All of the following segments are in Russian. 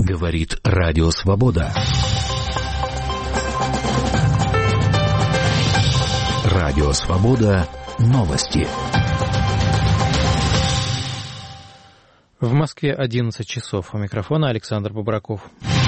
Говорит Радио Свобода. Радио Свобода. Новости. В Москве 11 часов. У микрофона Александр Бобраков.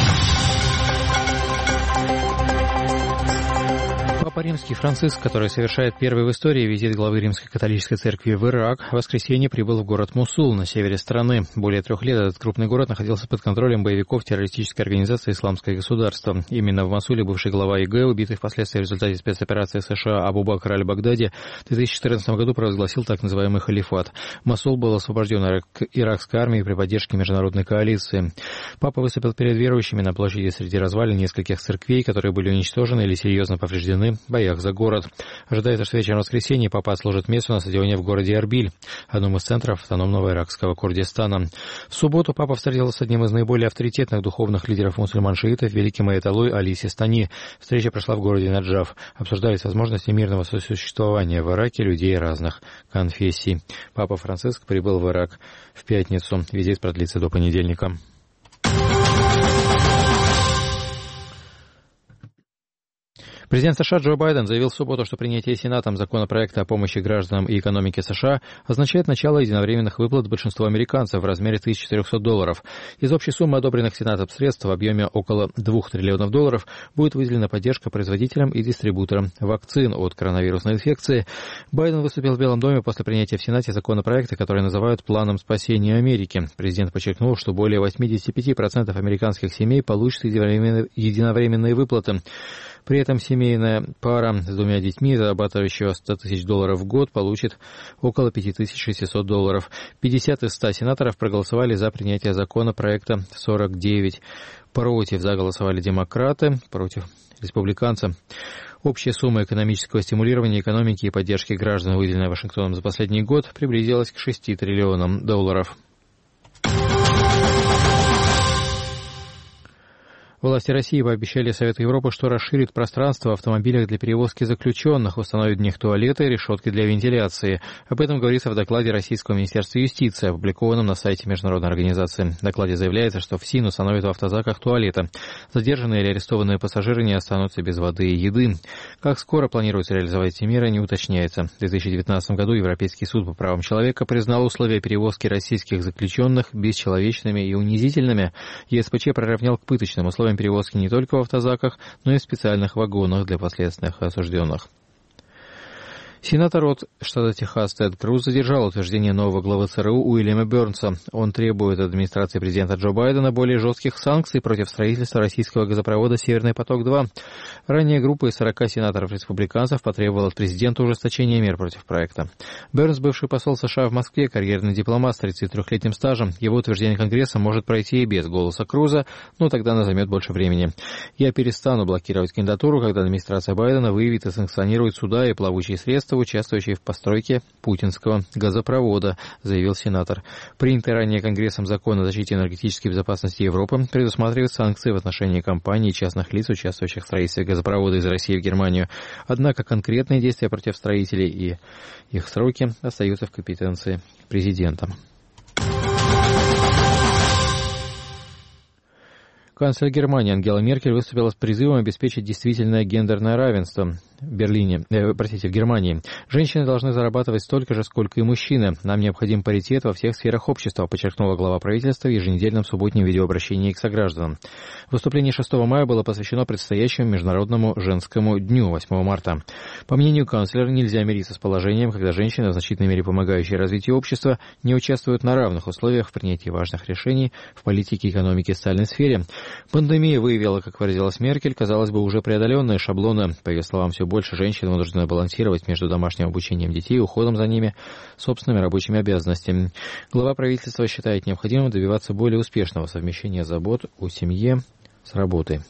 Папа Римский Франциск, который совершает первый в истории визит главы Римской католической церкви в Ирак, в воскресенье прибыл в город Мосул на севере страны. Более 3 лет этот крупный город находился под контролем боевиков террористической организации «Исламское государство». Именно в Мосуле бывший глава ИГ, убитый впоследствии в результате спецоперации США Абу Бакр аль-Багдadi, в 2014 году провозгласил так называемый халифат. Мосул был освобожден иракской армией при поддержке международной коалиции. Папа выступил перед верующими на площади среди развалин нескольких церквей, которые были уничтожены или серьезно повреждены в боях за город. Ожидается, что вечером воскресенья папа отслужит мессу на стадионе в городе Эрбиль, одном из центров автономного иракского Курдистана. В субботу папа встретился с одним из наиболее авторитетных духовных лидеров мусульман-шиитов, великим аятоллой Али Систани. Встреча прошла в городе Наджаф. Обсуждались возможности мирного сосуществования в Ираке людей разных конфессий. Папа Франциск прибыл в Ирак в пятницу. Визит продлится до понедельника. Президент США Джо Байден заявил в субботу, что принятие Сенатом законопроекта о помощи гражданам и экономике США означает начало единовременных выплат большинству американцев в размере $1400. Из общей суммы одобренных Сенатом средств в объеме около $2 триллионов будет выделена поддержка производителям и дистрибуторам вакцин от коронавирусной инфекции. Байден выступил в Белом доме после принятия в Сенате законопроекта, который называют «Планом спасения Америки». Президент подчеркнул, что более 85% американских семей получат единовременные выплаты. При этом семейная пара с 2 детьми, зарабатывающая $100 тысяч в год, получит около $5600. 50 из 100 сенаторов проголосовали за принятие законопроекта, 49 против. За голосовали демократы, против республиканцы. Общая сумма экономического стимулирования экономики и поддержки граждан, выделенная Вашингтоном за последний год, приблизилась к $6 триллионам. Власти России пообещали Совету Европы, что расширит пространство в автомобилях для перевозки заключенных, установит в них туалеты и решетки для вентиляции. Об этом говорится в докладе Российского Министерства юстиции, опубликованном на сайте международной организации. В докладе заявляется, что ФСИН установит в автозаках туалеты. Задержанные или арестованные пассажиры не останутся без воды и еды. Как скоро планируется реализовать эти меры, не уточняется. В 2019 году Европейский суд по правам человека признал условия перевозки российских заключенных бесчеловечными и унизительными. ЕСПЧ приравнял к пыточным условиям перевозки не только в автозаках, но и в специальных вагонах для последственных осужденных. Сенатор от штата Техас Тед Круз задержал утверждение нового главы ЦРУ Уильяма Бернса. Он требует от администрации президента Джо Байдена более жестких санкций против строительства российского газопровода «Северный поток-2». Ранее группа из 40 сенаторов-республиканцев потребовала от президента ужесточения мер против проекта. Бернс, бывший посол США в Москве, карьерный дипломат с 33-летним стажем. Его утверждение Конгресса может пройти и без голоса Круза, но тогда она займет больше времени. «Я перестану блокировать кандидатуру, когда администрация Байдена выявит и санкционирует суда и плавучие средства, участвующие в постройке путинского газопровода», заявил сенатор. Принятый ранее Конгрессом закон о защите энергетической безопасности Европы предусматривает санкции в отношении компаний и частных лиц, участвующих в строительстве газопровода из России в Германию. Однако конкретные действия против строителей и их сроки остаются в компетенции президента. Канцлер Германии Ангела Меркель выступила с призывом обеспечить действительное гендерное равенство в Германии. Женщины должны зарабатывать столько же, сколько и мужчины. Нам необходим паритет во всех сферах общества, подчеркнула глава правительства в еженедельном субботнем видеообращении к согражданам. Выступление 6 мая было посвящено предстоящему Международному женскому дню 8 марта. По мнению канцлера, нельзя мириться с положением, когда женщины, в значительной мере помогающие развитию общества, не участвуют на равных условиях в принятии важных решений в политике, экономике и социальной сфере. Пандемия выявила, как выразилась Меркель, казалось бы, уже преодоленные шаблоны. По ее словам, все больше женщин вынуждены балансировать между домашним обучением детей и уходом за ними, собственными рабочими обязанностями. Глава правительства считает необходимым добиваться более успешного совмещения забот о семье с работой.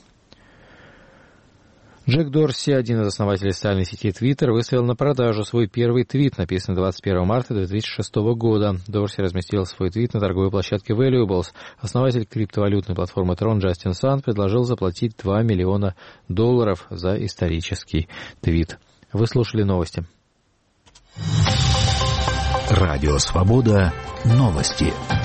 Джек Дорси, один из основателей социальной сети Twitter, выставил на продажу свой первый твит, написанный 21 марта 2006 года. Дорси разместил свой твит на торговой площадке Valuables. Основатель криптовалютной платформы Tron Джастин Сан предложил заплатить $2 миллиона за исторический твит. Вы слушали новости. Радио Свобода. Новости.